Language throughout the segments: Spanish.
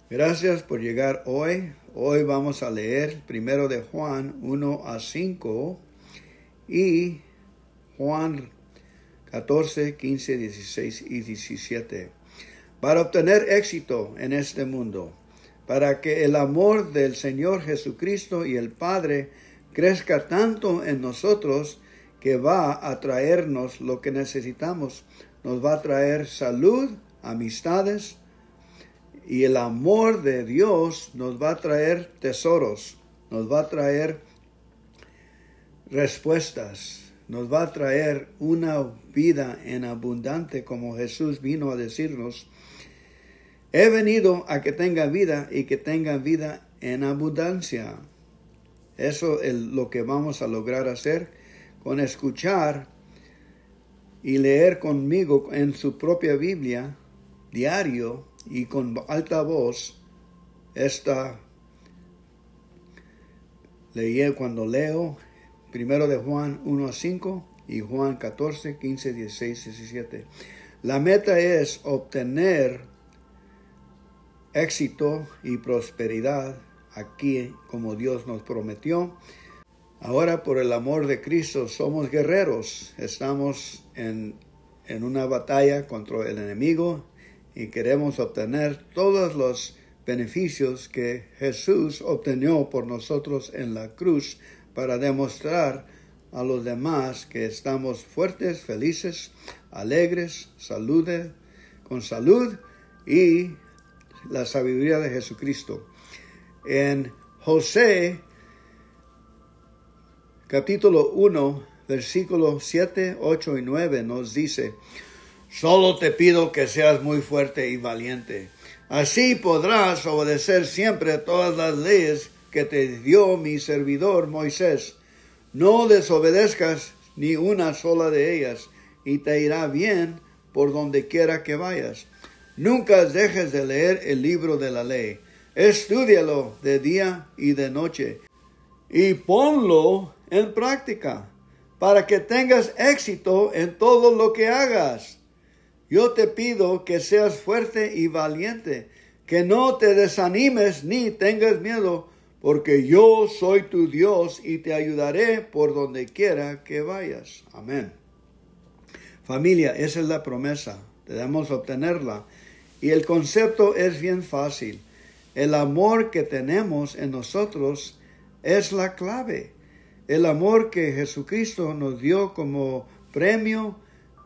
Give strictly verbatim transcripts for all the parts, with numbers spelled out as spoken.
Gracias por llegar hoy. Hoy vamos a leer primero de Juan uno a cinco y Juan catorce, quince, dieciséis y diecisiete. Para obtener éxito en este mundo, para que el amor del Señor Jesucristo y el Padre crezca tanto en nosotros que va a traernos lo que necesitamos. Nos va a traer salud, amistades, y el amor de Dios nos va a traer tesoros, nos va a traer respuestas, nos va a traer una vida en abundante, como Jesús vino a decirnos. He venido a que tengan vida y que tengan vida en abundancia. Eso es lo que vamos a lograr hacer con escuchar y leer conmigo en su propia Biblia diario y con alta voz. Esta leí cuando leo primero de Juan uno a cinco y Juan catorce, quince, dieciséis, diecisiete. La meta es obtener éxito y prosperidad aquí como Dios nos prometió. Ahora, por el amor de Cristo, somos guerreros. Estamos en, en una batalla contra el enemigo y queremos obtener todos los beneficios que Jesús obtenió por nosotros en la cruz para demostrar a los demás que estamos fuertes, felices, alegres, saludes, con salud y la sabiduría de Jesucristo. En José, capítulo uno, versículos siete, ocho y nueve nos dice: solo te pido que seas muy fuerte y valiente. Así podrás obedecer siempre todas las leyes que te dio mi servidor Moisés. No desobedezcas ni una sola de ellas, y te irá bien por donde quiera que vayas. Nunca dejes de leer el libro de la ley. Estúdialo de día y de noche, y ponlo en práctica, para que tengas éxito en todo lo que hagas. Yo te pido que seas fuerte y valiente, que no te desanimes ni tengas miedo, porque yo soy tu Dios y te ayudaré por donde quiera que vayas. Amén. Familia, esa es la promesa. Debemos obtenerla. Y el concepto es bien fácil. El amor que tenemos en nosotros es la clave. El amor que Jesucristo nos dio como premio,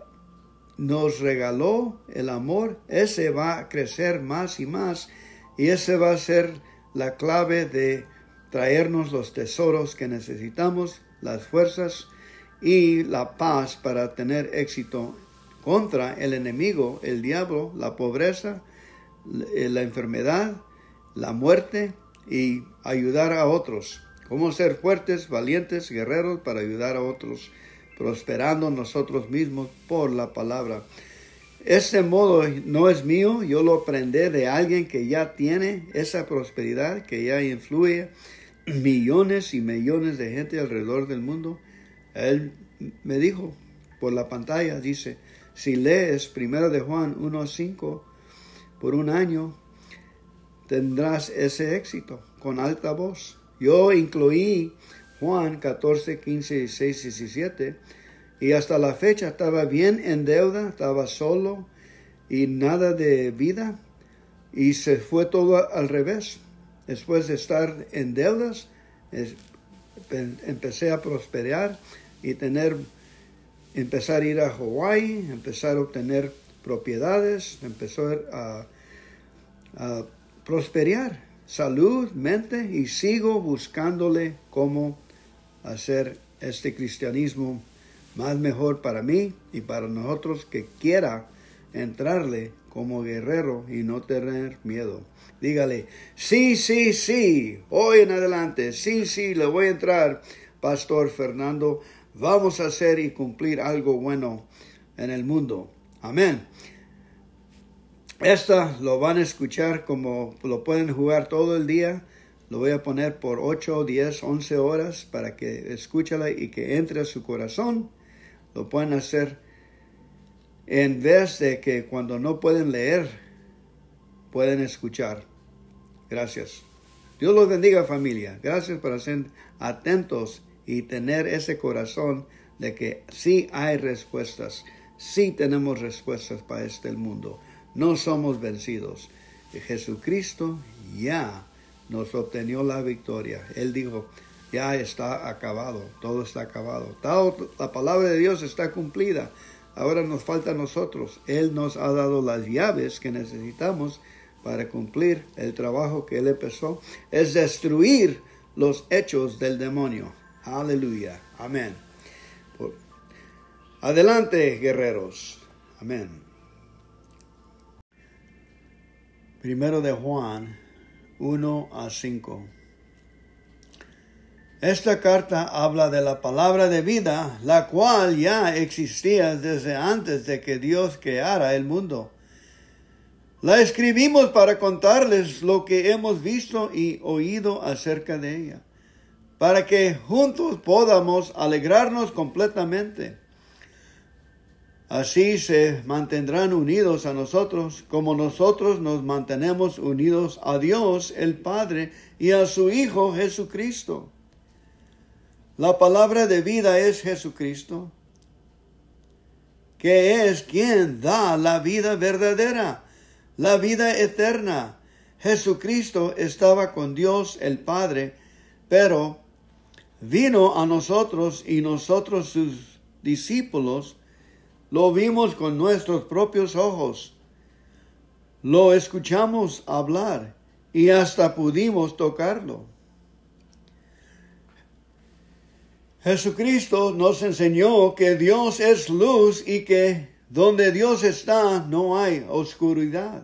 nos regaló el amor, ese va a crecer más y más, y ese va a ser la clave de traernos los tesoros que necesitamos, las fuerzas y la paz para tener éxito contra el enemigo, el diablo, la pobreza, la enfermedad, la muerte, y ayudar a otros. Cómo ser fuertes, valientes, guerreros para ayudar a otros, prosperando nosotros mismos por la palabra. Este modo no es mío, yo lo aprendí de alguien que ya tiene esa prosperidad, que ya influye millones y millones de gente alrededor del mundo. Él me dijo por la pantalla, dice: si lees primero de Juan uno a cinco por un año, tendrás ese éxito con alta voz. Yo incluí Juan catorce, quince, dieciséis, diecisiete, y hasta la fecha estaba bien en deuda, estaba solo y nada de vida, y se fue todo al revés. Después de estar en deudas, es, empecé a prosperar y tener, empezar a ir a Hawái, empezar a obtener propiedades, empezó a, a prosperar, salud, mente, y sigo buscándole cómo hacer este cristianismo más mejor para mí y para nosotros que quiera entrarle como guerrero y no tener miedo. Dígale: sí, sí, sí, hoy en adelante, sí, sí, le voy a entrar, Pastor Fernando. Vamos a hacer y cumplir algo bueno en el mundo. Amén. Esta lo van a escuchar como lo pueden jugar todo el día. Lo voy a poner por ocho, diez, once horas para que escúchala y que entre a su corazón. Lo pueden hacer en vez de que cuando no pueden leer, pueden escuchar. Gracias. Dios los bendiga, familia. Gracias por ser atentos y tener ese corazón de que sí hay respuestas. Sí tenemos respuestas para este mundo. No somos vencidos. Jesucristo ya nos obtenió la victoria. Él dijo, ya está acabado, todo está acabado. Todo, la palabra de Dios está cumplida. Ahora nos falta a nosotros. Él nos ha dado las llaves que necesitamos para cumplir el trabajo que Él empezó. Es destruir los hechos del demonio. Aleluya. Amén. Adelante, guerreros. Amén. Primero de Juan uno a cinco. Esta carta habla de la palabra de vida, la cual ya existía desde antes de que Dios creara el mundo. La escribimos para contarles lo que hemos visto y oído acerca de ella, para que juntos podamos alegrarnos completamente. Así se mantendrán unidos a nosotros, como nosotros nos mantenemos unidos a Dios el Padre y a su Hijo Jesucristo. La palabra de vida es Jesucristo, que es quien da la vida verdadera, la vida eterna. Jesucristo estaba con Dios el Padre, pero vino a nosotros y nosotros sus discípulos lo vimos con nuestros propios ojos. Lo escuchamos hablar y hasta pudimos tocarlo. Jesucristo nos enseñó que Dios es luz y que donde Dios está no hay oscuridad.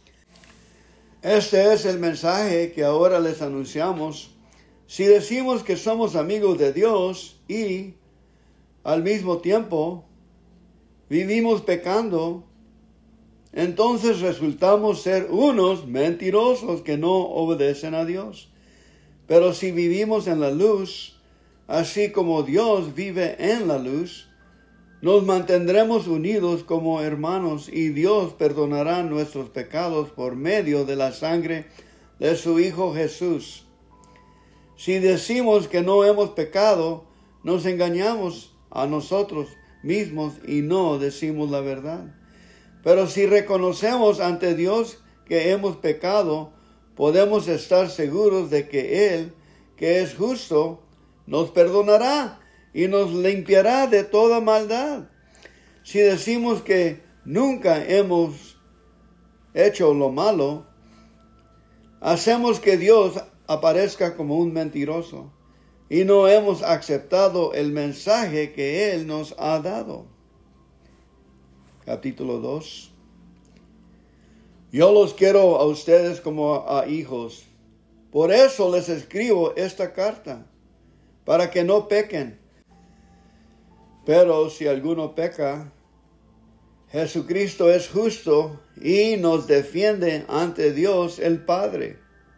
Este es el mensaje que ahora les anunciamos. Si decimos que somos amigos de Dios y al mismo tiempo vivimos pecando, entonces resultamos ser unos mentirosos que no obedecen a Dios. Pero si vivimos en la luz, así como Dios vive en la luz, nos mantendremos unidos como hermanos y Dios perdonará nuestros pecados por medio de la sangre de su Hijo Jesús. Si decimos que no hemos pecado, nos engañamos a nosotros mismos y no decimos la verdad. Pero si reconocemos ante Dios que hemos pecado, podemos estar seguros de que Él, que es justo, nos perdonará y nos limpiará de toda maldad. Si decimos que nunca hemos hecho lo malo, hacemos que Dios aparezca como un mentiroso y no hemos aceptado el mensaje que Él nos ha dado. Capítulo dos. Yo los quiero a ustedes como a hijos. Por eso les escribo esta carta, para que no pequen. Pero si alguno peca, Jesucristo es justo y nos defiende ante Dios el Padre.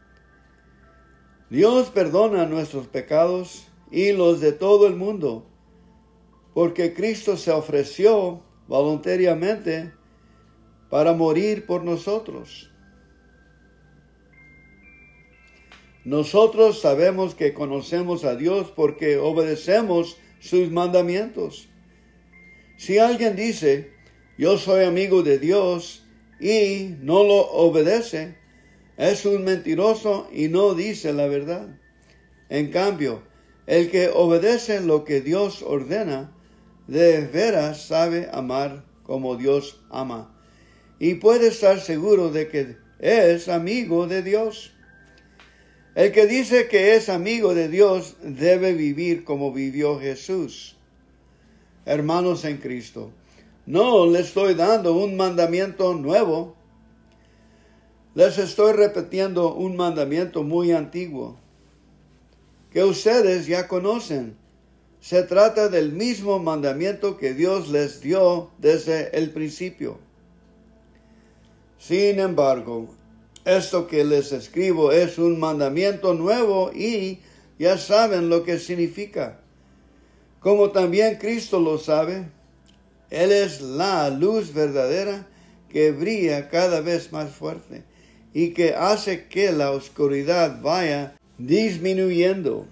Dios perdona nuestros pecados y los de todo el mundo, porque Cristo se ofreció voluntariamente para morir por nosotros. Nosotros sabemos que conocemos a Dios porque obedecemos sus mandamientos. Si alguien dice, yo soy amigo de Dios y no lo obedece, es un mentiroso y no dice la verdad. En cambio, el que obedece lo que Dios ordena, de veras sabe amar como Dios ama, y puede estar seguro de que es amigo de Dios. El que dice que es amigo de Dios debe vivir como vivió Jesús. Hermanos en Cristo, no les estoy dando un mandamiento nuevo. Les estoy repitiendo un mandamiento muy antiguo, que ustedes ya conocen. Se trata del mismo mandamiento que Dios les dio desde el principio. Sin embargo, esto que les escribo es un mandamiento nuevo y ya saben lo que significa. Como también Cristo lo sabe, Él es la luz verdadera que brilla cada vez más fuerte y que hace que la oscuridad vaya disminuyendo.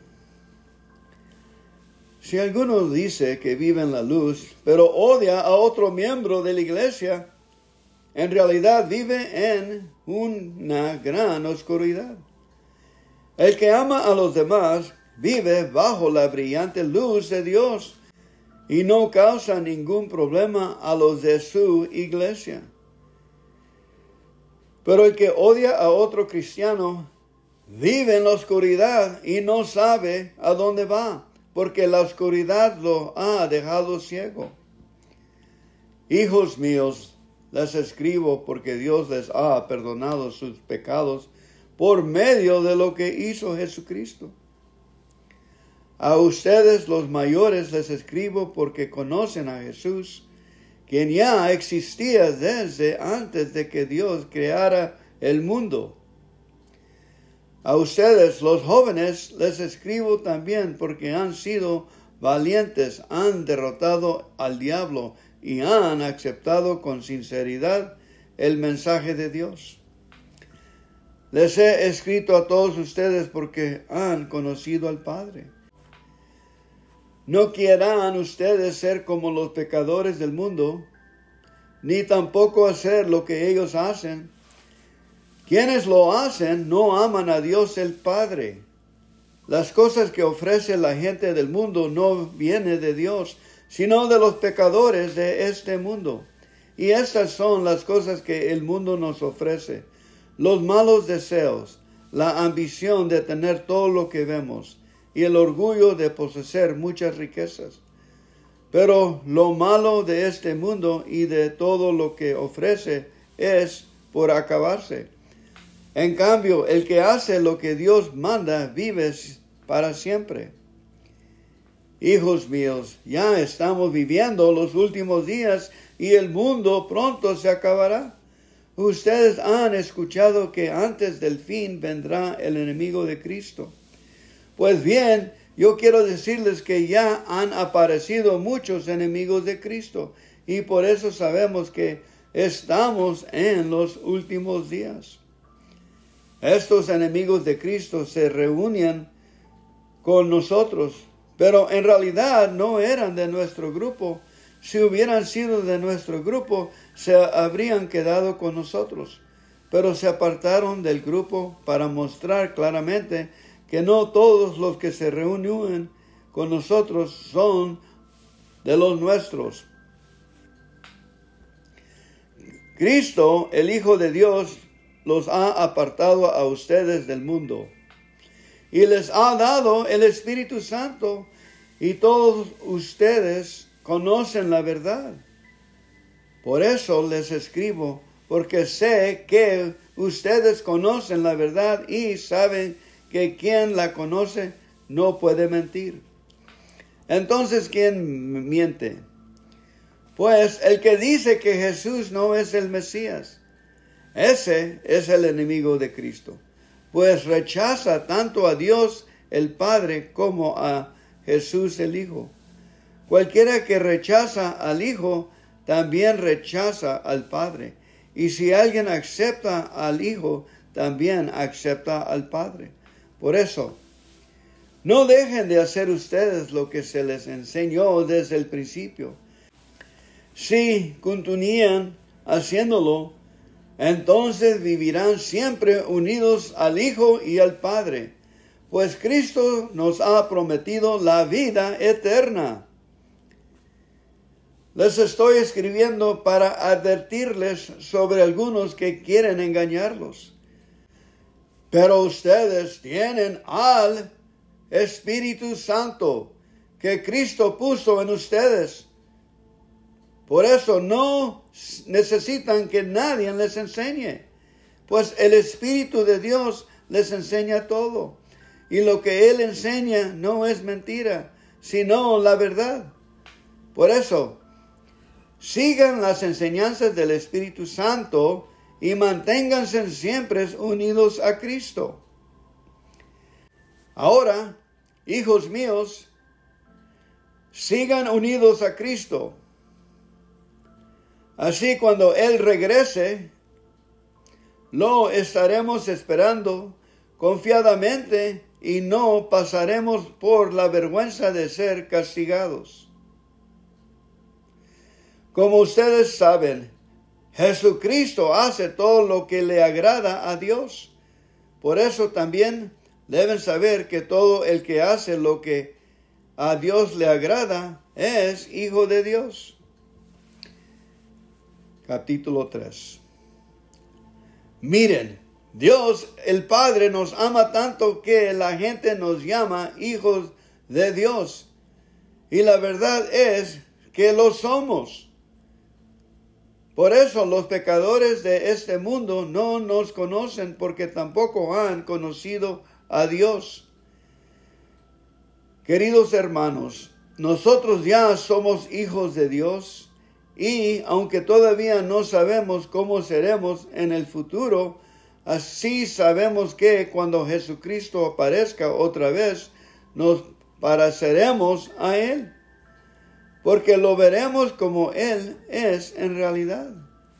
Si alguno dice que vive en la luz, pero odia a otro miembro de la iglesia, en realidad vive en una gran oscuridad. El que ama a los demás vive bajo la brillante luz de Dios y no causa ningún problema a los de su iglesia. Pero el que odia a otro cristiano vive en la oscuridad y no sabe a dónde va, porque la oscuridad lo ha dejado ciego. Hijos míos, les escribo porque Dios les ha perdonado sus pecados por medio de lo que hizo Jesucristo. A ustedes los mayores les escribo porque conocen a Jesús, quien ya existía desde antes de que Dios creara el mundo. A ustedes los jóvenes les escribo también porque han sido valientes, han derrotado al diablo y han aceptado con sinceridad el mensaje de Dios. Les he escrito a todos ustedes porque han conocido al Padre. No quieran ustedes ser como los pecadores del mundo, ni tampoco hacer lo que ellos hacen. Quienes lo hacen no aman a Dios el Padre. Las cosas que ofrece la gente del mundo no vienen de Dios, sino de los pecadores de este mundo. Y estas son las cosas que el mundo nos ofrece: los malos deseos, la ambición de tener todo lo que vemos, y el orgullo de poseer muchas riquezas. Pero lo malo de este mundo y de todo lo que ofrece es por acabarse. En cambio, el que hace lo que Dios manda vive para siempre. Hijos míos, ya estamos viviendo los últimos días y el mundo pronto se acabará. Ustedes han escuchado que antes del fin vendrá el enemigo de Cristo. Pues bien, yo quiero decirles que ya han aparecido muchos enemigos de Cristo y por eso sabemos que estamos en los últimos días. Estos enemigos de Cristo se reunían con nosotros, pero en realidad no eran de nuestro grupo. Si hubieran sido de nuestro grupo, se habrían quedado con nosotros, pero se apartaron del grupo para mostrar claramente que no todos los que se reúnen con nosotros son de los nuestros. Cristo, el Hijo de Dios, los ha apartado a ustedes del mundo y les ha dado el Espíritu Santo, y todos ustedes conocen la verdad. Por eso les escribo, porque sé que ustedes conocen la verdad y saben que quien la conoce no puede mentir. Entonces, ¿quién miente? Pues el que dice que Jesús no es el Mesías. Ese es el enemigo de Cristo, pues rechaza tanto a Dios el Padre como a Jesús el Hijo. Cualquiera que rechaza al Hijo también rechaza al Padre. Y si alguien acepta al Hijo, también acepta al Padre. Por eso, no dejen de hacer ustedes lo que se les enseñó desde el principio. Si continúan haciéndolo, entonces vivirán siempre unidos al Hijo y al Padre, pues Cristo nos ha prometido la vida eterna. Les estoy escribiendo para advertirles sobre algunos que quieren engañarlos. Pero ustedes tienen al Espíritu Santo que Cristo puso en ustedes. Por eso no necesitan que nadie les enseñe, pues el Espíritu de Dios les enseña todo. Y lo que Él enseña no es mentira, sino la verdad. Por eso, sigan las enseñanzas del Espíritu Santo y manténganse siempre unidos a Cristo. Ahora, hijos míos, sigan unidos a Cristo. Así cuando Él regrese, lo estaremos esperando confiadamente y no pasaremos por la vergüenza de ser castigados. Como ustedes saben, Jesucristo hace todo lo que le agrada a Dios. Por eso también deben saber que todo el que hace lo que a Dios le agrada es hijo de Dios. Capítulo tres. Miren, Dios el Padre nos ama tanto que la gente nos llama hijos de Dios. Y la verdad es que lo somos. Por eso los pecadores de este mundo no nos conocen porque tampoco han conocido a Dios. Queridos hermanos, nosotros ya somos hijos de Dios y aunque todavía no sabemos cómo seremos en el futuro, así sabemos que cuando Jesucristo aparezca otra vez, nos pareceremos a Él, porque lo veremos como Él es en realidad.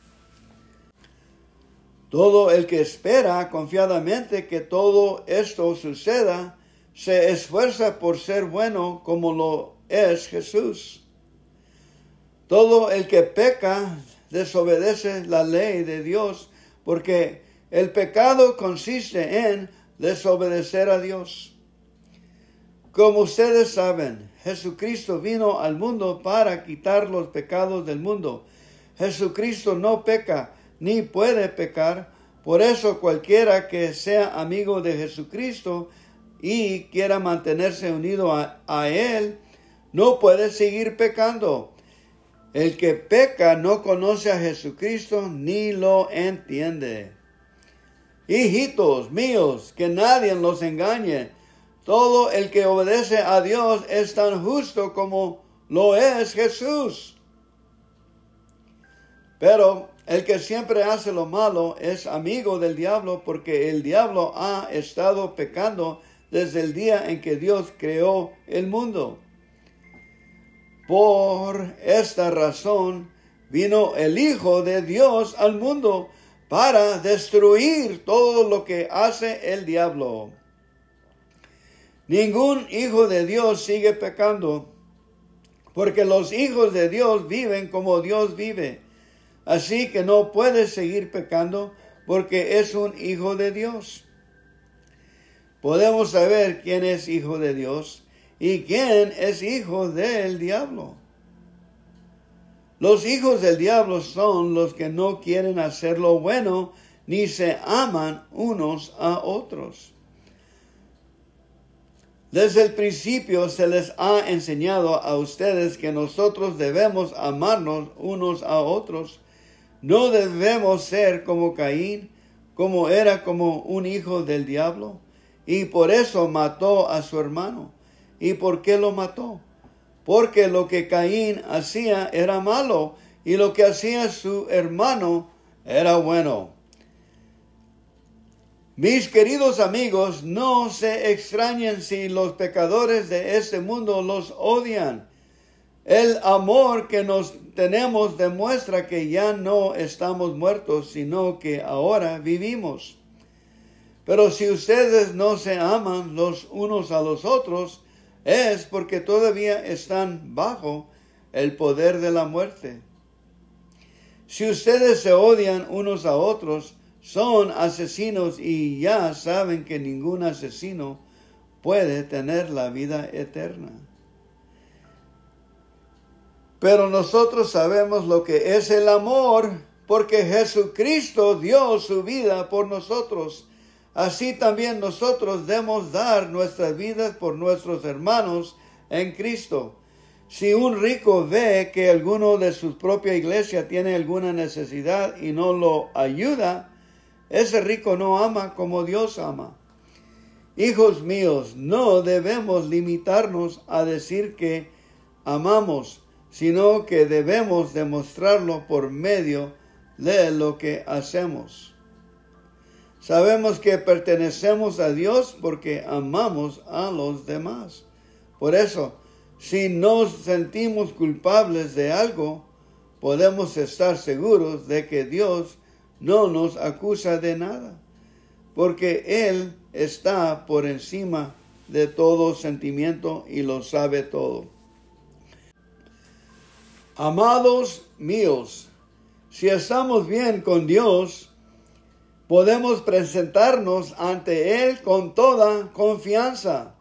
Todo el que espera confiadamente que todo esto suceda, se esfuerza por ser bueno como lo es Jesús. Todo el que peca desobedece la ley de Dios, porque el pecado consiste en desobedecer a Dios. Como ustedes saben, Jesucristo vino al mundo para quitar los pecados del mundo. Jesucristo no peca ni puede pecar. Por eso cualquiera que sea amigo de Jesucristo y quiera mantenerse unido a, a Él, no puede seguir pecando. El que peca no conoce a Jesucristo ni lo entiende. Hijitos míos, que nadie los engañe. Todo el que obedece a Dios es tan justo como lo es Jesús. Pero el que siempre hace lo malo es amigo del diablo, porque el diablo ha estado pecando desde el día en que Dios creó el mundo. Por esta razón vino el Hijo de Dios al mundo para destruir todo lo que hace el diablo. Ningún hijo de Dios sigue pecando, porque los hijos de Dios viven como Dios vive. Así que no puede seguir pecando porque es un hijo de Dios. Podemos saber quién es hijo de Dios y quién es hijo del diablo. Los hijos del diablo son los que no quieren hacer lo bueno ni se aman unos a otros. Desde el principio se les ha enseñado a ustedes que nosotros debemos amarnos unos a otros. No debemos ser como Caín, como era como un hijo del diablo, y por eso mató a su hermano. ¿Y por qué lo mató? Porque lo que Caín hacía era malo, y lo que hacía su hermano era bueno. Mis queridos amigos, no se extrañen si los pecadores de este mundo los odian. El amor que nos tenemos demuestra que ya no estamos muertos, sino que ahora vivimos. Pero si ustedes no se aman los unos a los otros, es porque todavía están bajo el poder de la muerte. Si ustedes se odian unos a otros, son asesinos y ya saben que ningún asesino puede tener la vida eterna. Pero nosotros sabemos lo que es el amor, porque Jesucristo dio su vida por nosotros. Así también nosotros debemos dar nuestras vidas por nuestros hermanos en Cristo. Si un rico ve que alguno de su propia iglesia tiene alguna necesidad y no lo ayuda, ese rico no ama como Dios ama. Hijos míos, no debemos limitarnos a decir que amamos, sino que debemos demostrarlo por medio de lo que hacemos. Sabemos que pertenecemos a Dios porque amamos a los demás. Por eso, si nos sentimos culpables de algo, podemos estar seguros de que Dios no nos acusa de nada, porque Él está por encima de todo sentimiento y lo sabe todo. Amados míos, si estamos bien con Dios, podemos presentarnos ante Él con toda confianza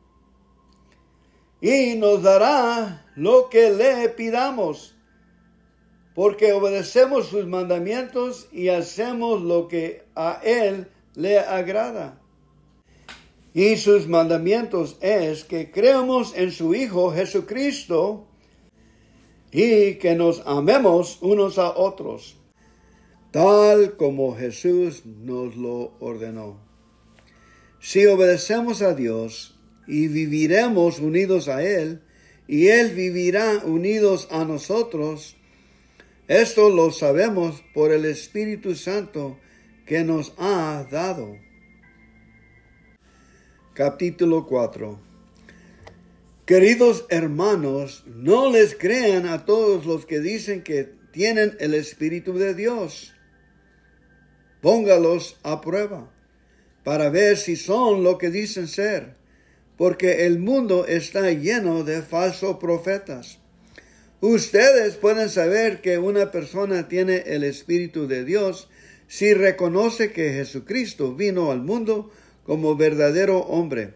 y nos dará lo que le pidamos, porque obedecemos sus mandamientos y hacemos lo que a Él le agrada. Y sus mandamientos es que creamos en su Hijo Jesucristo y que nos amemos unos a otros, tal como Jesús nos lo ordenó. Si obedecemos a Dios y viviremos unidos a Él, y Él vivirá unidos a nosotros, esto lo sabemos por el Espíritu Santo que nos ha dado. Capítulo cuatro. Queridos hermanos, no les crean a todos los que dicen que tienen el Espíritu de Dios. Póngalos a prueba para ver si son lo que dicen ser, porque el mundo está lleno de falsos profetas. Ustedes pueden saber que una persona tiene el Espíritu de Dios si reconoce que Jesucristo vino al mundo como verdadero hombre.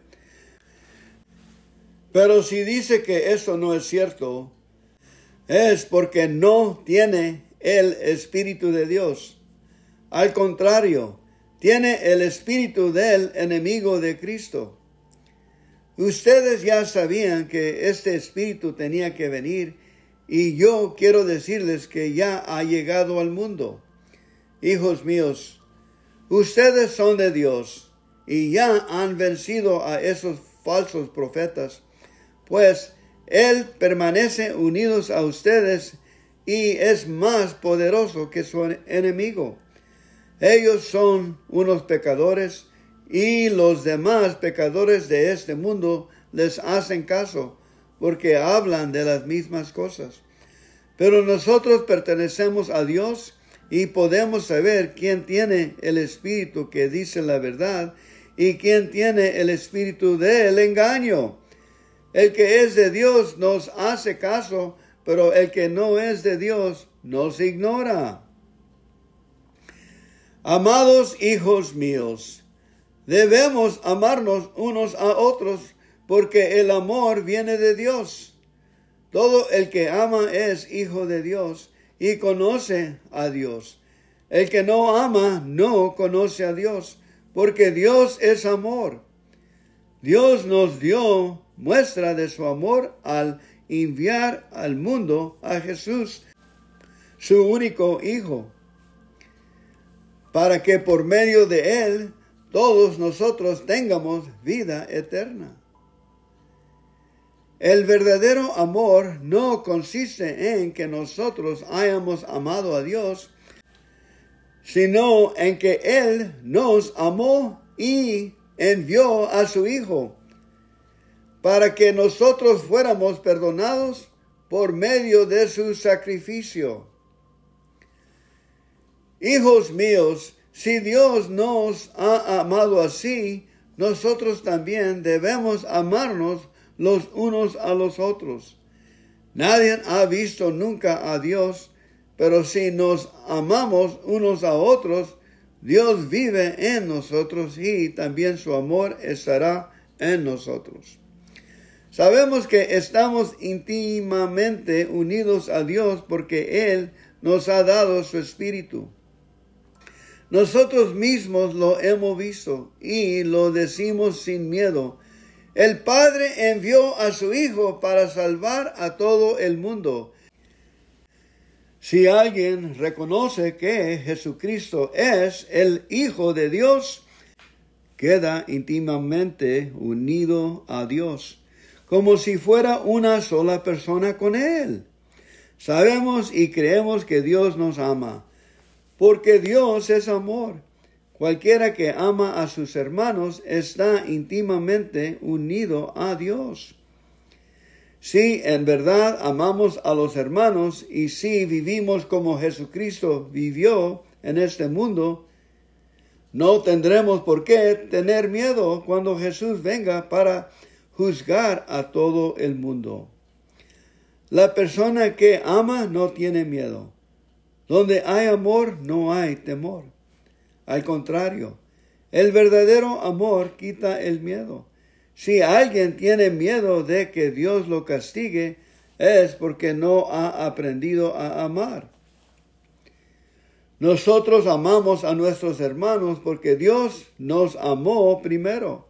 Pero si dice que eso no es cierto, es porque no tiene el Espíritu de Dios. Al contrario, tiene el espíritu del enemigo de Cristo. Ustedes ya sabían que este espíritu tenía que venir, y yo quiero decirles que ya ha llegado al mundo. Hijos míos, ustedes son de Dios y ya han vencido a esos falsos profetas, pues Él permanece unidos a ustedes y es más poderoso que su enemigo. Ellos son unos pecadores y los demás pecadores de este mundo les hacen caso porque hablan de las mismas cosas. Pero nosotros pertenecemos a Dios y podemos saber quién tiene el espíritu que dice la verdad y quién tiene el espíritu del engaño. El que es de Dios nos hace caso, pero el que no es de Dios nos ignora. Amados hijos míos, debemos amarnos unos a otros porque el amor viene de Dios. Todo el que ama es hijo de Dios y conoce a Dios. El que no ama no conoce a Dios, porque Dios es amor. Dios nos dio muestra de su amor al enviar al mundo a Jesús, su único Hijo, para que por medio de Él todos nosotros tengamos vida eterna. El verdadero amor no consiste en que nosotros hayamos amado a Dios, sino en que Él nos amó y envió a su Hijo, para que nosotros fuéramos perdonados por medio de su sacrificio. Hijos míos, si Dios nos ha amado así, nosotros también debemos amarnos los unos a los otros. Nadie ha visto nunca a Dios, pero si nos amamos unos a otros, Dios vive en nosotros y también su amor estará en nosotros. Sabemos que estamos íntimamente unidos a Dios porque Él nos ha dado su Espíritu. Nosotros mismos lo hemos visto y lo decimos sin miedo. El Padre envió a su Hijo para salvar a todo el mundo. Si alguien reconoce que Jesucristo es el Hijo de Dios, queda íntimamente unido a Dios, como si fuera una sola persona con Él. Sabemos y creemos que Dios nos ama, porque Dios es amor. Cualquiera que ama a sus hermanos está íntimamente unido a Dios. Si en verdad amamos a los hermanos y si vivimos como Jesucristo vivió, en este mundo, no tendremos por qué tener miedo cuando Jesús venga para juzgar a todo el mundo. La persona que ama no tiene miedo. Donde hay amor, no hay temor. Al contrario, el verdadero amor quita el miedo. Si alguien tiene miedo de que Dios lo castigue, es porque no ha aprendido a amar. Nosotros amamos a nuestros hermanos porque Dios nos amó primero.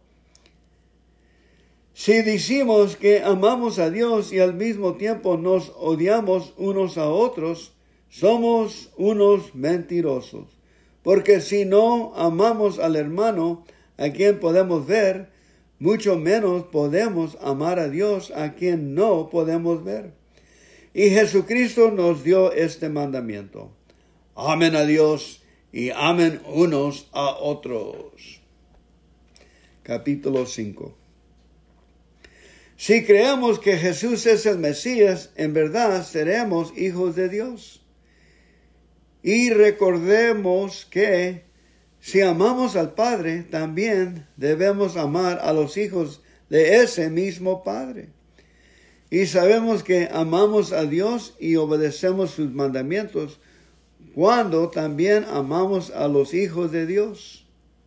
Si decimos que amamos a Dios y al mismo tiempo nos odiamos unos a otros, somos unos mentirosos. Porque si no amamos al hermano a quien podemos ver, mucho menos podemos amar a Dios a quien no podemos ver. Y Jesucristo nos dio este mandamiento: amen a Dios y amen unos a otros. Capítulo cinco. Si creemos que Jesús es el Mesías, en verdad seremos hijos de Dios. Y recordemos que si amamos al Padre, también debemos amar a los hijos de ese mismo Padre. Y sabemos que amamos a Dios y obedecemos sus mandamientos cuando también amamos a los hijos de Dios.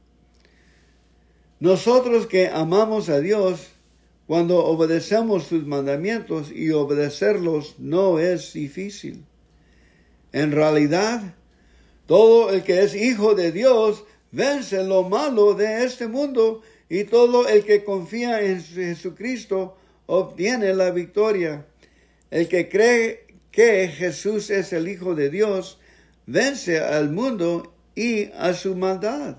Nosotros que amamos a Dios, cuando obedecemos sus mandamientos, y obedecerlos no es difícil. En realidad, todo el que es hijo de Dios vence lo malo de este mundo, y todo el que confía en Jesucristo obtiene la victoria. El que cree que Jesús es el Hijo de Dios vence al mundo y a su maldad.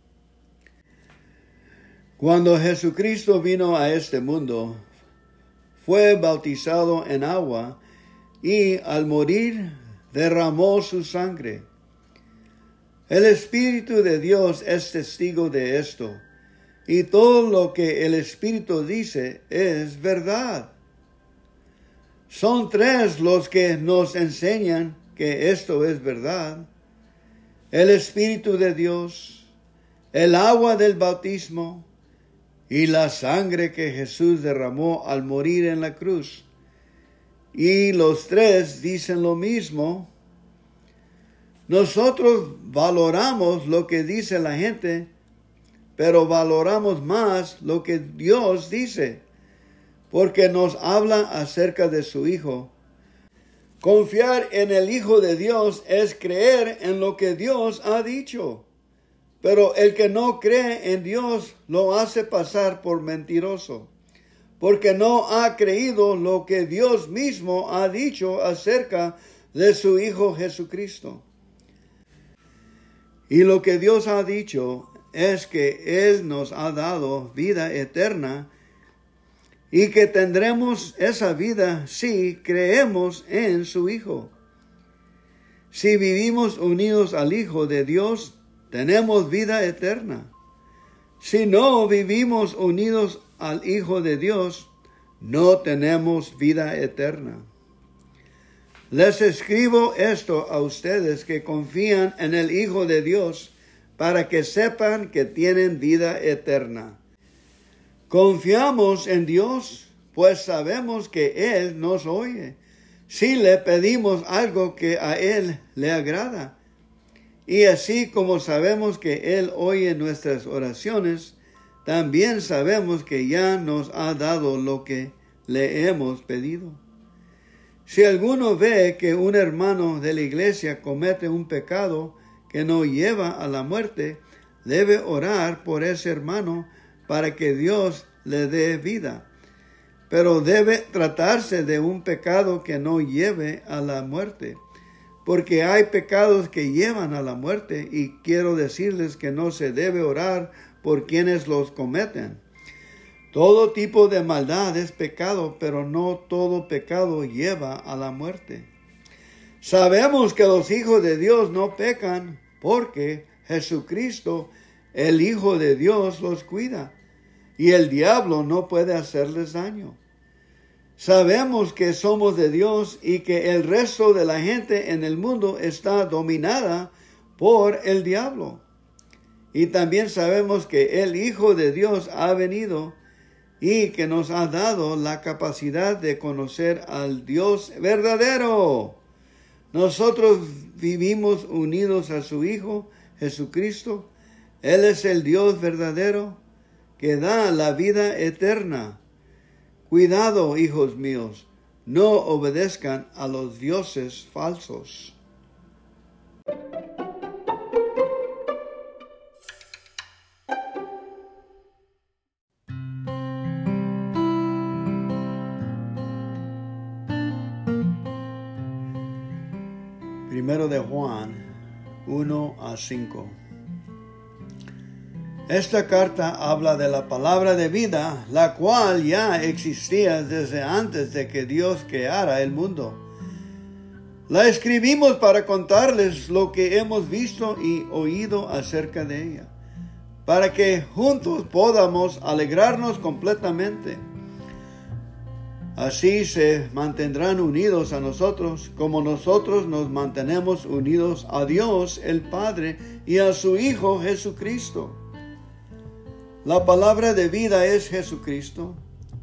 Cuando Jesucristo vino a este mundo, fue bautizado en agua y al morir derramó su sangre. El Espíritu de Dios es testigo de esto, y todo lo que el Espíritu dice es verdad. Son tres los que nos enseñan que esto es verdad: el Espíritu de Dios, el agua del bautismo y la sangre que Jesús derramó al morir en la cruz. Y los tres dicen lo mismo. Nosotros valoramos lo que dice la gente, pero valoramos más lo que Dios dice, porque nos habla acerca de su Hijo. Confiar en el Hijo de Dios es creer en lo que Dios ha dicho. Pero el que no cree en Dios lo hace pasar por mentiroso, porque no ha creído lo que Dios mismo ha dicho acerca de su Hijo Jesucristo. Y lo que Dios ha dicho es que Él nos ha dado vida eterna, y que tendremos esa vida si creemos en su Hijo. Si vivimos unidos al Hijo de Dios, tenemos vida eterna. Si no vivimos unidos al Hijo de Dios, no tenemos vida eterna. Les escribo esto a ustedes que confían en el Hijo de Dios, para que sepan que tienen vida eterna. Confiamos en Dios, pues sabemos que Él nos oye, si le pedimos algo que a Él le agrada. Y así como sabemos que Él oye nuestras oraciones, también sabemos que ya nos ha dado lo que le hemos pedido. Si alguno ve que un hermano de la iglesia comete un pecado que no lleva a la muerte, debe orar por ese hermano para que Dios le dé vida. Pero debe tratarse de un pecado que no lleve a la muerte, porque hay pecados que llevan a la muerte, y quiero decirles que no se debe orar por quienes los cometen. Todo tipo de maldad es pecado, pero no todo pecado lleva a la muerte. Sabemos que los hijos de Dios no pecan porque Jesucristo, el Hijo de Dios, los cuida, y el diablo no puede hacerles daño. Sabemos que somos de Dios y que el resto de la gente en el mundo está dominada por el diablo. Y también sabemos que el Hijo de Dios ha venido y que nos ha dado la capacidad de conocer al Dios verdadero. Nosotros vivimos unidos a su Hijo, Jesucristo. Él es el Dios verdadero que da la vida eterna. Cuidado, hijos míos, no obedezcan a los dioses falsos. Primero de Juan uno a cinco. Esta carta habla de la palabra de vida, la cual ya existía desde antes de que Dios creara el mundo. La escribimos para contarles lo que hemos visto y oído acerca de ella, para que juntos podamos alegrarnos completamente. Así se mantendrán unidos a nosotros, como nosotros nos mantenemos unidos a Dios el Padre y a su Hijo Jesucristo. La palabra de vida es Jesucristo,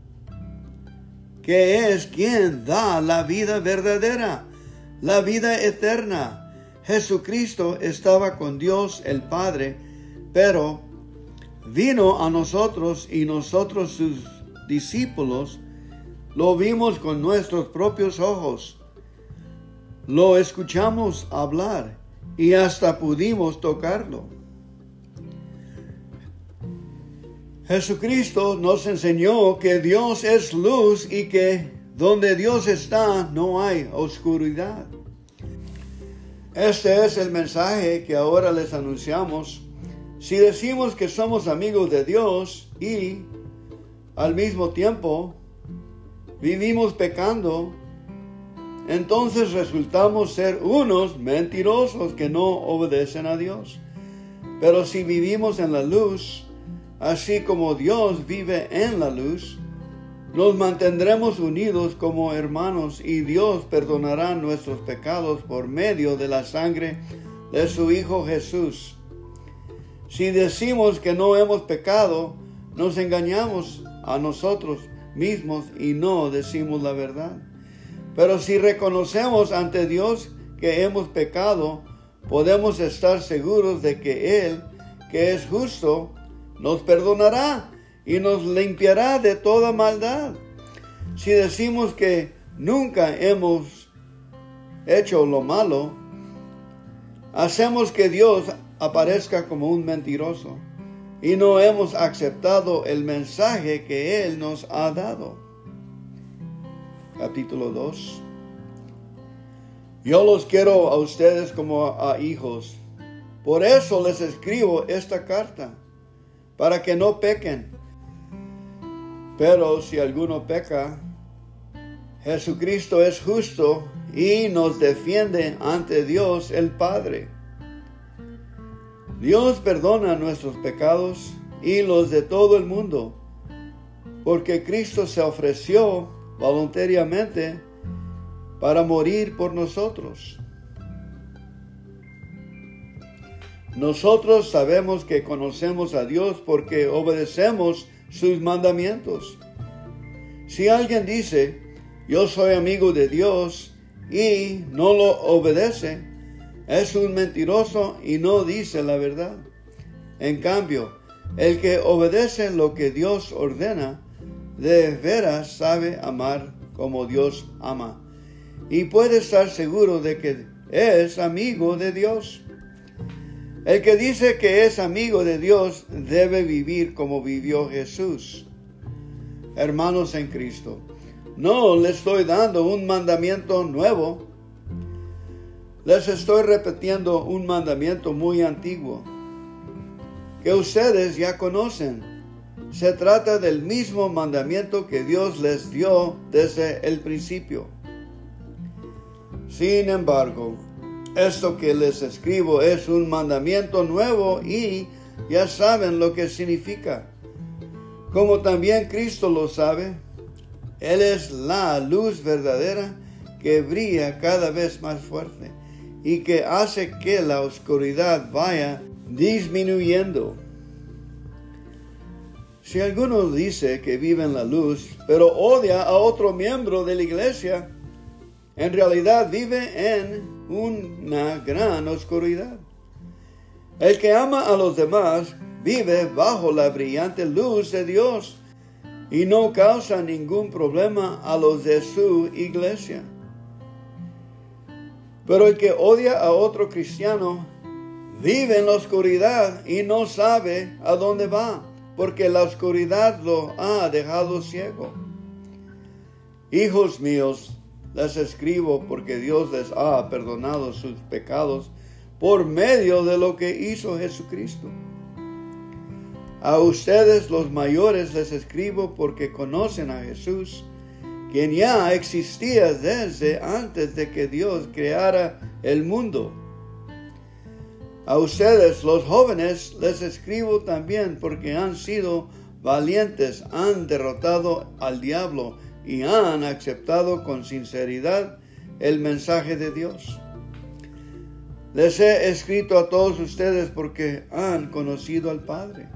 que es quien da la vida verdadera, la vida eterna. Jesucristo estaba con Dios el Padre, pero vino a nosotros y nosotros sus discípulos lo vimos con nuestros propios ojos. Lo escuchamos hablar y hasta pudimos tocarlo. Jesucristo nos enseñó que Dios es luz y que donde Dios está no hay oscuridad. Este es el mensaje que ahora les anunciamos. Si decimos que somos amigos de Dios y al mismo tiempo vivimos pecando, entonces resultamos ser unos mentirosos que no obedecen a Dios. Pero si vivimos en la luz, así como Dios vive en la luz, nos mantendremos unidos como hermanos y Dios perdonará nuestros pecados por medio de la sangre de su Hijo Jesús. Si decimos que no hemos pecado, nos engañamos a nosotros mismos y no decimos la verdad. Pero si reconocemos ante Dios que hemos pecado, podemos estar seguros de que Él, que es justo, nos perdonará y nos limpiará de toda maldad. Si decimos que nunca hemos hecho lo malo, hacemos que Dios aparezca como un mentiroso y no hemos aceptado el mensaje que Él nos ha dado. Capítulo dos. Yo los quiero a ustedes como a hijos. Por eso les escribo esta carta, para que no pequen. Pero si alguno peca, Jesucristo es justo y nos defiende ante Dios el Padre. Dios perdona nuestros pecados y los de todo el mundo, porque Cristo se ofreció voluntariamente para morir por nosotros. Nosotros sabemos que conocemos a Dios porque obedecemos sus mandamientos. Si alguien dice, yo soy amigo de Dios y no lo obedece, es un mentiroso y no dice la verdad. En cambio, el que obedece lo que Dios ordena, de veras sabe amar como Dios ama, y puede estar seguro de que es amigo de Dios. El que dice que es amigo de Dios debe vivir como vivió Jesús. Hermanos en Cristo, no les estoy dando un mandamiento nuevo. Les estoy repitiendo un mandamiento muy antiguo, que ustedes ya conocen. Se trata del mismo mandamiento que Dios les dio desde el principio. Sin embargo, esto que les escribo es un mandamiento nuevo y ya saben lo que significa. Como también Cristo lo sabe, Él es la luz verdadera que brilla cada vez más fuerte. y que hace que la oscuridad vaya disminuyendo. Si alguno dice que vive en la luz, pero odia a otro miembro de la iglesia, en realidad vive en una gran oscuridad. El que ama a los demás vive bajo la brillante luz de Dios y no causa ningún problema a los de su iglesia. Pero el que odia a otro cristiano vive en la oscuridad y no sabe a dónde va, porque la oscuridad lo ha dejado ciego. Hijos míos, les escribo porque Dios les ha perdonado sus pecados por medio de lo que hizo Jesucristo. A ustedes los mayores les escribo porque conocen a Jesús, quien ya existía desde antes de que Dios creara el mundo. A ustedes los jóvenes les escribo también porque han sido valientes, han derrotado al diablo y han aceptado con sinceridad el mensaje de Dios. Les he escrito a todos ustedes porque han conocido al Padre.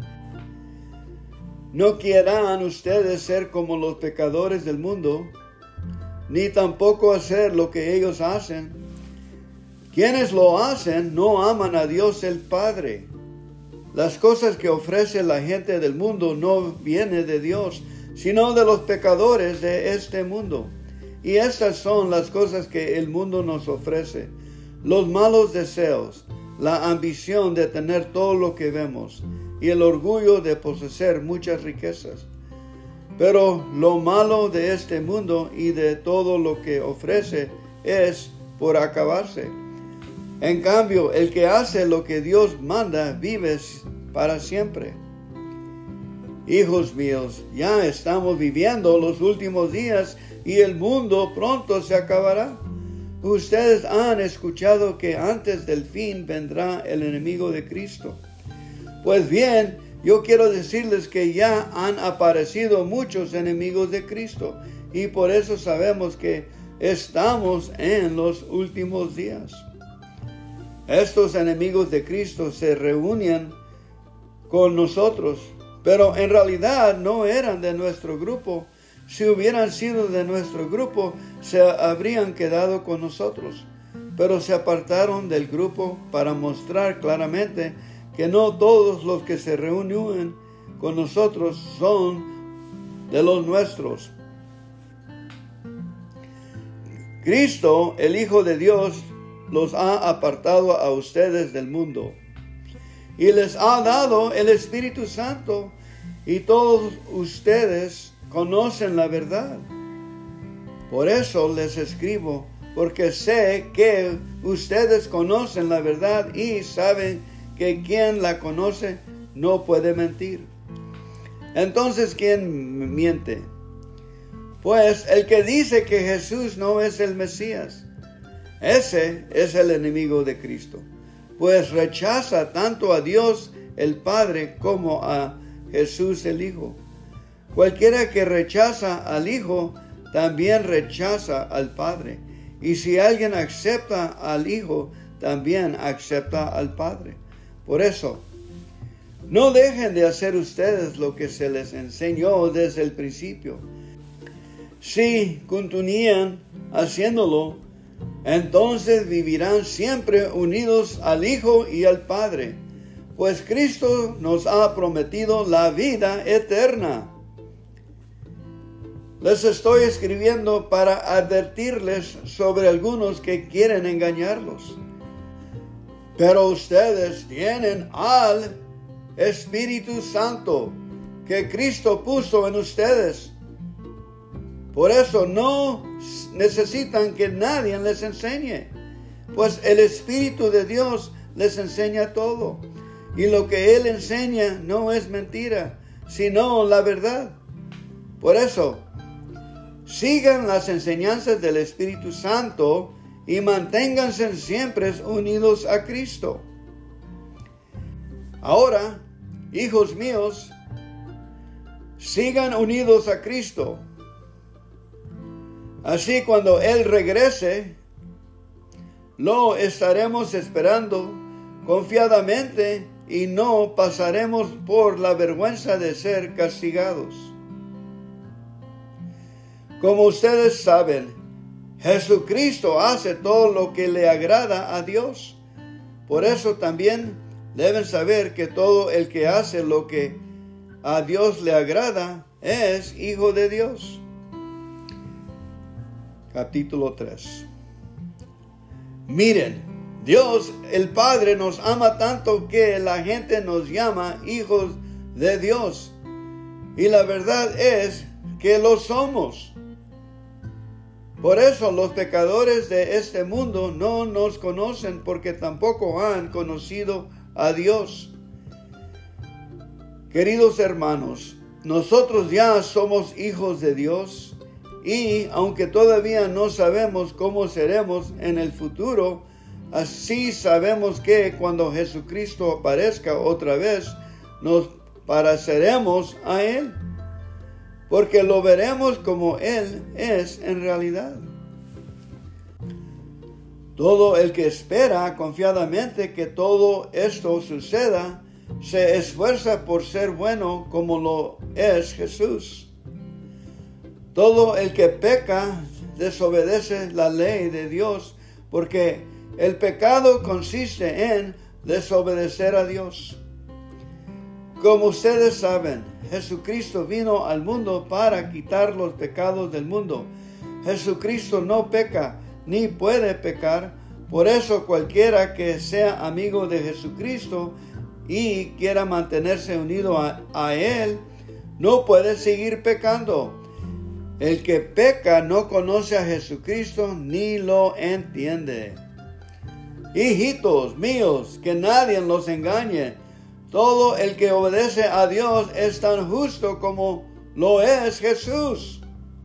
No quieran ustedes ser como los pecadores del mundo, ni tampoco hacer lo que ellos hacen. Quienes lo hacen no aman a Dios el Padre. Las cosas que ofrece la gente del mundo no vienen de Dios, sino de los pecadores de este mundo. Y estas son las cosas que el mundo nos ofrece: los malos deseos, la ambición de tener todo lo que vemos, y el orgullo de poseer muchas riquezas. Pero lo malo de este mundo y de todo lo que ofrece es por acabarse. En cambio, el que hace lo que Dios manda vive para siempre. Hijos míos, ya estamos viviendo los últimos días y el mundo pronto se acabará. Ustedes han escuchado que antes del fin vendrá el enemigo de Cristo. Pues bien, yo quiero decirles que ya han aparecido muchos enemigos de Cristo y por eso sabemos que estamos en los últimos días. Estos enemigos de Cristo se reunían con nosotros, pero en realidad no eran de nuestro grupo. Si hubieran sido de nuestro grupo, se habrían quedado con nosotros, pero se apartaron del grupo para mostrar claramente que no todos los que se reúnen con nosotros son de los nuestros. Cristo, el Hijo de Dios, los ha apartado a ustedes del mundo y les ha dado el Espíritu Santo, y todos ustedes conocen la verdad. Por eso les escribo, porque sé que ustedes conocen la verdad y saben que quien la conoce no puede mentir. Entonces, ¿quién miente? Pues el que dice que Jesús no es el Mesías. Ese es el enemigo de Cristo, pues rechaza tanto a Dios el Padre como a Jesús el Hijo. Cualquiera que rechaza al Hijo también rechaza al Padre, y si alguien acepta al Hijo, también acepta al Padre. Por eso, no dejen de hacer ustedes lo que se les enseñó desde el principio. Si continúan haciéndolo, entonces vivirán siempre unidos al Hijo y al Padre, pues Cristo nos ha prometido la vida eterna. Les estoy escribiendo para advertirles sobre algunos que quieren engañarlos. Pero ustedes tienen al Espíritu Santo que Cristo puso en ustedes. Por eso no necesitan que nadie les enseñe, pues el Espíritu de Dios les enseña todo. Y lo que Él enseña no es mentira, sino la verdad. Por eso, sigan las enseñanzas del Espíritu Santo y manténganse siempre unidos a Cristo. Ahora, hijos míos, sigan unidos a Cristo. Así cuando Él regrese, lo estaremos esperando confiadamente y no pasaremos por la vergüenza de ser castigados. Como ustedes saben, Jesucristo hace todo lo que le agrada a Dios. Por eso también deben saber que todo el que hace lo que a Dios le agrada es hijo de Dios. Capítulo tres. Miren, Dios el Padre nos ama tanto que la gente nos llama hijos de Dios. Y la verdad es que lo somos. Por eso los pecadores de este mundo no nos conocen, porque tampoco han conocido a Dios. Queridos hermanos, nosotros ya somos hijos de Dios y aunque todavía no sabemos cómo seremos en el futuro, así sabemos que cuando Jesucristo aparezca otra vez, nos pareceremos a Él, porque lo veremos como Él es en realidad. Todo el que espera confiadamente que todo esto suceda, se esfuerza por ser bueno como lo es Jesús. Todo el que peca desobedece la ley de Dios, porque el pecado consiste en desobedecer a Dios. Como ustedes saben, Jesucristo vino al mundo para quitar los pecados del mundo. Jesucristo no peca ni puede pecar. Por eso cualquiera que sea amigo de Jesucristo y quiera mantenerse unido a, a Él, no puede seguir pecando. El que peca no conoce a Jesucristo ni lo entiende. Hijitos míos, que nadie los engañe. Todo el que obedece a Dios es tan justo como lo es Jesús.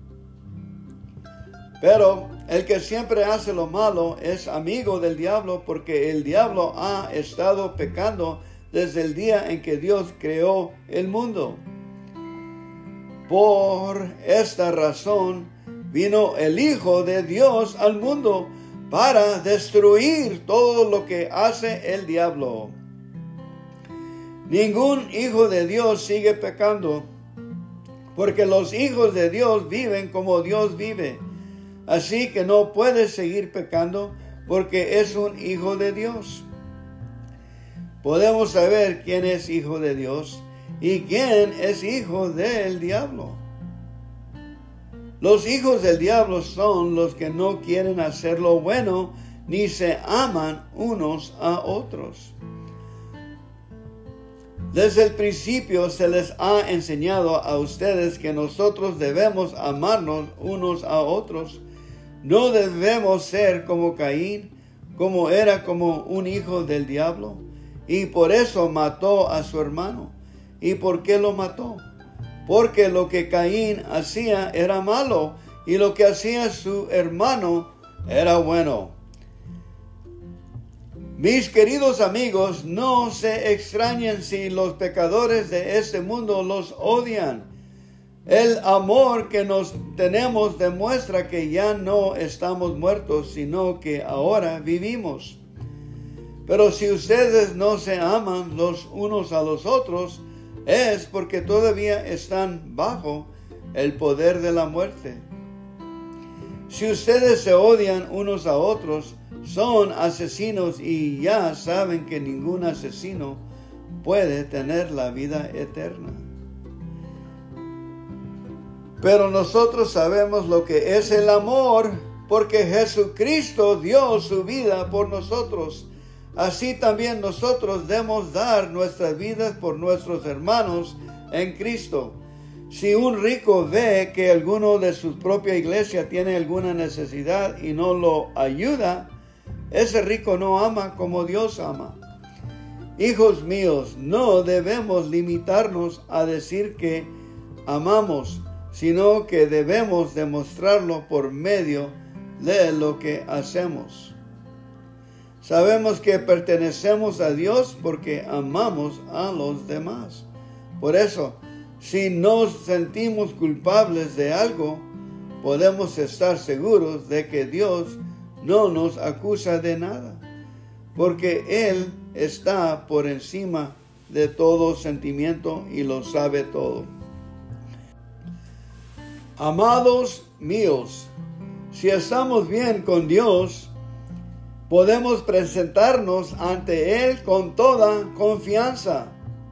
Pero el que siempre hace lo malo es amigo del diablo, porque el diablo ha estado pecando desde el día en que Dios creó el mundo. Por esta razón vino el Hijo de Dios al mundo para destruir todo lo que hace el diablo. Ningún hijo de Dios sigue pecando, porque los hijos de Dios viven como Dios vive. Así que no puede seguir pecando porque es un hijo de Dios. Podemos saber quién es hijo de Dios y quién es hijo del diablo. Los hijos del diablo son los que no quieren hacer lo bueno ni se aman unos a otros. Desde el principio se les ha enseñado a ustedes que nosotros debemos amarnos unos a otros. No debemos ser como Caín, como era como un hijo del diablo, y por eso mató a su hermano. ¿Y por qué lo mató? Porque lo que Caín hacía era malo, y lo que hacía su hermano era bueno. Mis queridos amigos, no se extrañen si los pecadores de este mundo los odian. El amor que nos tenemos demuestra que ya no estamos muertos, sino que ahora vivimos. Pero si ustedes no se aman los unos a los otros, es porque todavía están bajo el poder de la muerte. Si ustedes se odian unos a otros, son asesinos y ya saben que ningún asesino puede tener la vida eterna. Pero nosotros sabemos lo que es el amor, porque Jesucristo dio su vida por nosotros. Así también nosotros debemos dar nuestras vidas por nuestros hermanos en Cristo. Si un rico ve que alguno de su propia iglesia tiene alguna necesidad y no lo ayuda, ese rico no ama como Dios ama. Hijos míos, no debemos limitarnos a decir que amamos, sino que debemos demostrarlo por medio de lo que hacemos. Sabemos que pertenecemos a Dios porque amamos a los demás. Por eso, si nos sentimos culpables de algo, podemos estar seguros de que Dios no nos acusa de nada, porque Él está por encima de todo sentimiento y lo sabe todo. Amados míos, si estamos bien con Dios, podemos presentarnos ante Él con toda confianza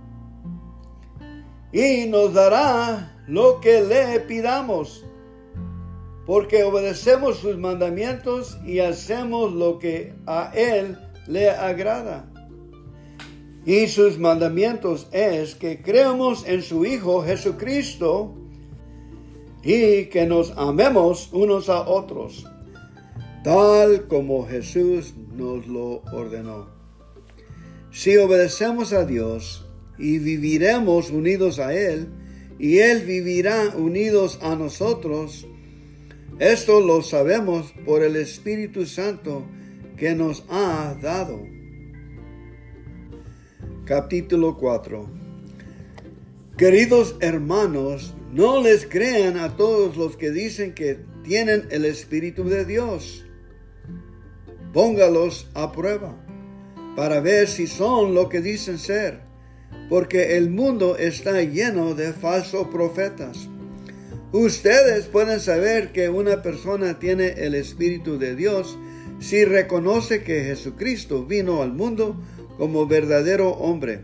y nos dará lo que le pidamos, porque obedecemos sus mandamientos y hacemos lo que a Él le agrada. Y sus mandamientos es que creamos en su Hijo Jesucristo y que nos amemos unos a otros, tal como Jesús nos lo ordenó. Si obedecemos a Dios y viviremos unidos a Él, y Él vivirá unidos a nosotros, esto lo sabemos por el Espíritu Santo que nos ha dado. Capítulo cuatro. Queridos hermanos, no les crean a todos los que dicen que tienen el Espíritu de Dios. Póngalos a prueba para ver si son lo que dicen ser, porque el mundo está lleno de falsos profetas. Ustedes pueden saber que una persona tiene el Espíritu de Dios si reconoce que Jesucristo vino al mundo como verdadero hombre.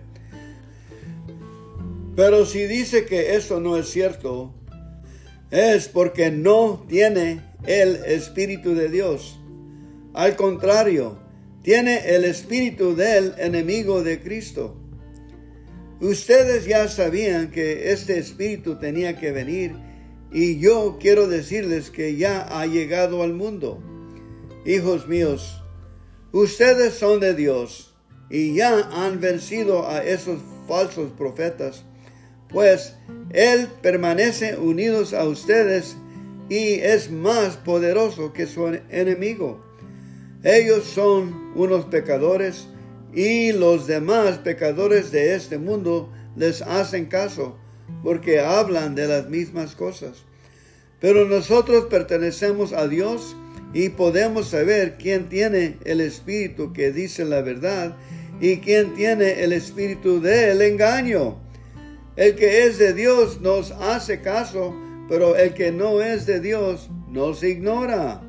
Pero si dice que eso no es cierto, es porque no tiene el Espíritu de Dios. Al contrario, tiene el espíritu del enemigo de Cristo. Ustedes ya sabían que este espíritu tenía que venir, y yo quiero decirles que ya ha llegado al mundo. Hijos míos, ustedes son de Dios y ya han vencido a esos falsos profetas, pues Él permanece unidos a ustedes y es más poderoso que su enemigo. Ellos son unos pecadores y los demás pecadores de este mundo les hacen caso porque hablan de las mismas cosas. Pero nosotros pertenecemos a Dios y podemos saber quién tiene el espíritu que dice la verdad y quién tiene el espíritu del engaño. El que es de Dios nos hace caso, pero el que no es de Dios nos ignora.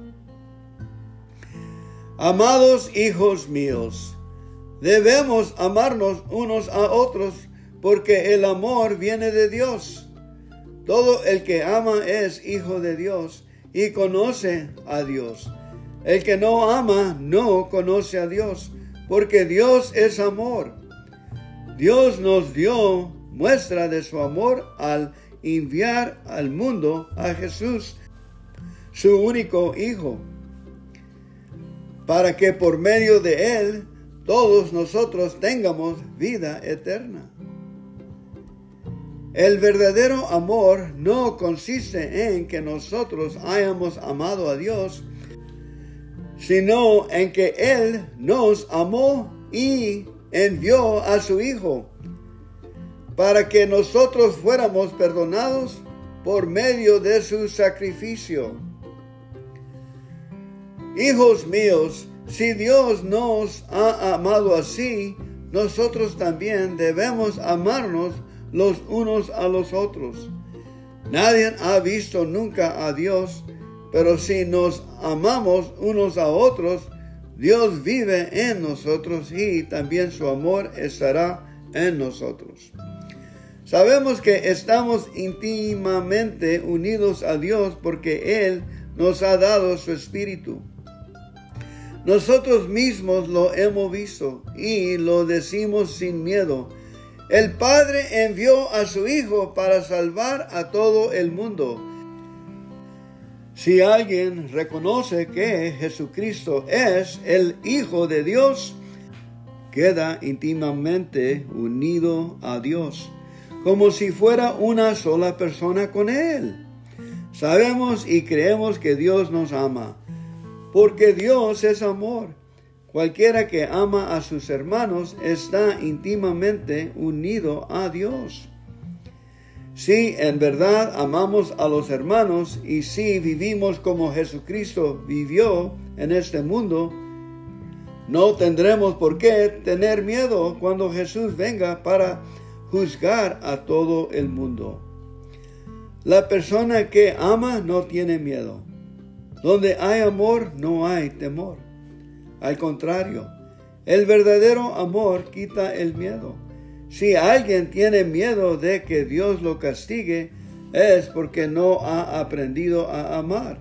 Amados hijos míos, debemos amarnos unos a otros porque el amor viene de Dios. Todo el que ama es hijo de Dios y conoce a Dios. El que no ama no conoce a Dios, porque Dios es amor. Dios nos dio muestra de su amor al enviar al mundo a Jesús, su único Hijo, para que por medio de Él todos nosotros tengamos vida eterna. El verdadero amor no consiste en que nosotros hayamos amado a Dios, sino en que Él nos amó y envió a su Hijo, para que nosotros fuéramos perdonados por medio de su sacrificio. Hijos míos, si Dios nos ha amado así, nosotros también debemos amarnos los unos a los otros. Nadie ha visto nunca a Dios, pero si nos amamos unos a otros, Dios vive en nosotros y también su amor estará en nosotros. Sabemos que estamos íntimamente unidos a Dios porque Él nos ha dado su Espíritu. Nosotros mismos lo hemos visto y lo decimos sin miedo. El Padre envió a su Hijo para salvar a todo el mundo. Si alguien reconoce que Jesucristo es el Hijo de Dios, queda íntimamente unido a Dios, como si fuera una sola persona con Él. Sabemos y creemos que Dios nos ama, porque Dios es amor. Cualquiera que ama a sus hermanos está íntimamente unido a Dios. Si en verdad amamos a los hermanos y si vivimos como Jesucristo vivió en este mundo, no tendremos por qué tener miedo cuando Jesús venga para juzgar a todo el mundo. La persona que ama no tiene miedo. Donde hay amor no hay temor. Al contrario, el verdadero amor quita el miedo. Si alguien tiene miedo de que Dios lo castigue, es porque no ha aprendido a amar.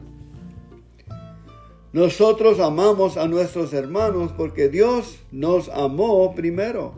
Nosotros amamos a nuestros hermanos porque Dios nos amó primero.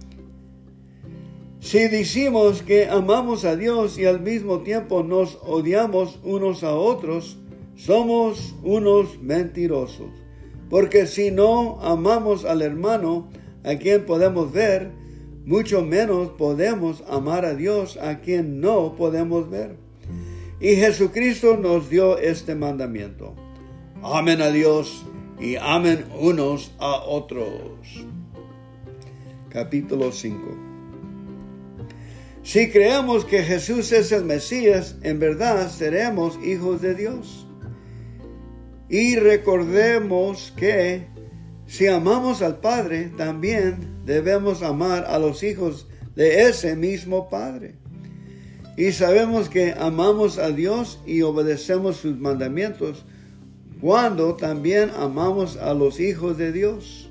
Si decimos que amamos a Dios y al mismo tiempo nos odiamos unos a otros, somos unos mentirosos. Porque si no amamos al hermano a quien podemos ver, mucho menos podemos amar a Dios a quien no podemos ver. Y Jesucristo nos dio este mandamiento: amen a Dios y amen unos a otros. Capítulo cinco. Si creemos que Jesús es el Mesías, en verdad seremos hijos de Dios. Y recordemos que si amamos al Padre, también debemos amar a los hijos de ese mismo Padre. Y sabemos que amamos a Dios y obedecemos sus mandamientos cuando también amamos a los hijos de Dios.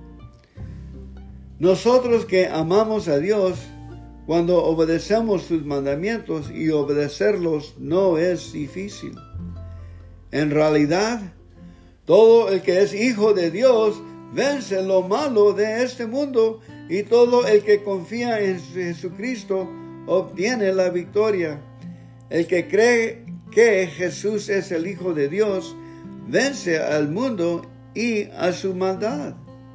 Nosotros que amamos a Dios, cuando obedecemos sus mandamientos, y obedecerlos no es difícil. En realidad, todo el que es hijo de Dios vence lo malo de este mundo, y todo el que confía en Jesucristo obtiene la victoria. El que cree que Jesús es el Hijo de Dios vence al mundo y a su maldad.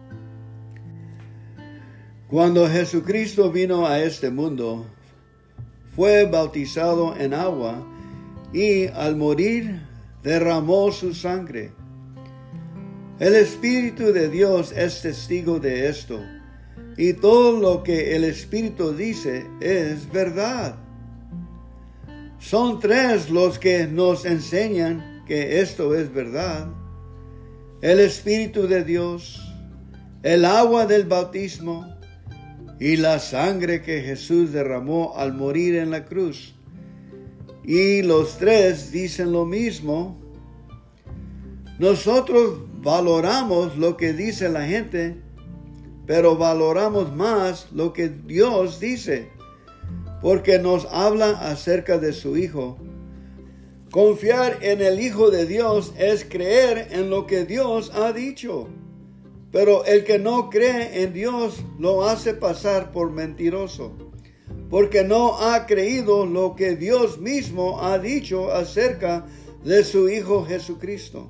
Cuando Jesucristo vino a este mundo, fue bautizado en agua y al morir derramó su sangre. El Espíritu de Dios es testigo de esto, y todo lo que el Espíritu dice es verdad. Son tres los que nos enseñan que esto es verdad: el Espíritu de Dios, el agua del bautismo y la sangre que Jesús derramó al morir en la cruz. Y los tres dicen lo mismo. Nosotros valoramos lo que dice la gente, pero valoramos más lo que Dios dice, porque nos habla acerca de su Hijo. Confiar en el Hijo de Dios es creer en lo que Dios ha dicho. Pero el que no cree en Dios lo hace pasar por mentiroso, porque no ha creído lo que Dios mismo ha dicho acerca de su Hijo Jesucristo.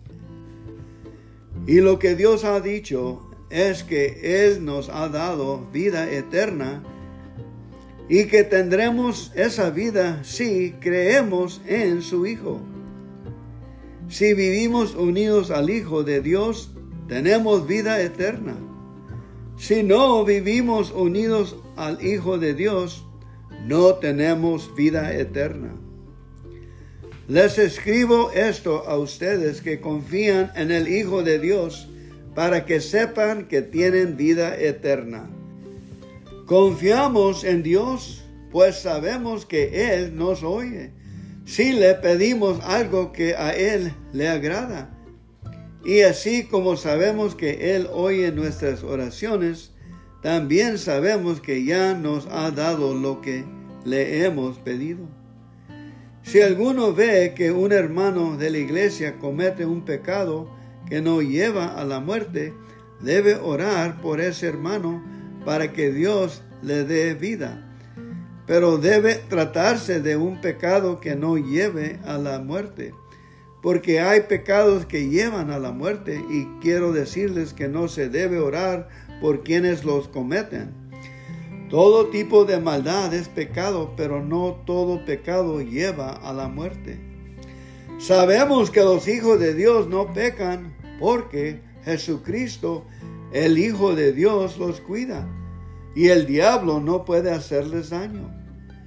Y lo que Dios ha dicho es que Él nos ha dado vida eterna y que tendremos esa vida si creemos en su Hijo. Si vivimos unidos al Hijo de Dios, tenemos vida eterna. Si no vivimos unidos al Hijo de Dios, no tenemos vida eterna. Les escribo esto a ustedes que confían en el Hijo de Dios, para que sepan que tienen vida eterna. Confiamos en Dios, pues sabemos que Él nos oye, si le pedimos algo que a Él le agrada. Y así como sabemos que Él oye nuestras oraciones, también sabemos que ya nos ha dado lo que le hemos pedido. Si alguno ve que un hermano de la iglesia comete un pecado que no lleva a la muerte, debe orar por ese hermano para que Dios le dé vida. Pero debe tratarse de un pecado que no lleve a la muerte, porque hay pecados que llevan a la muerte, y quiero decirles que no se debe orar por quienes los cometen. Todo tipo de maldad es pecado, pero no todo pecado lleva a la muerte. Sabemos que los hijos de Dios no pecan porque Jesucristo, el Hijo de Dios, los cuida, y el diablo no puede hacerles daño.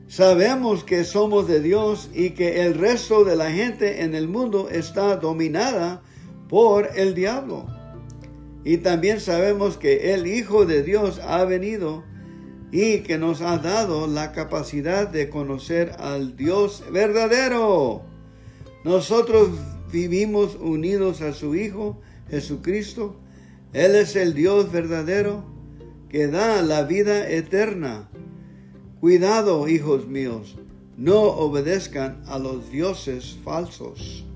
Sabemos que somos de Dios y que el resto de la gente en el mundo está dominada por el diablo. Y también sabemos que el Hijo de Dios ha venido y que nos ha dado la capacidad de conocer al Dios verdadero. Nosotros vivimos unidos a su Hijo Jesucristo. Él es el Dios verdadero que da la vida eterna. Cuidado, hijos míos, no obedezcan a los dioses falsos.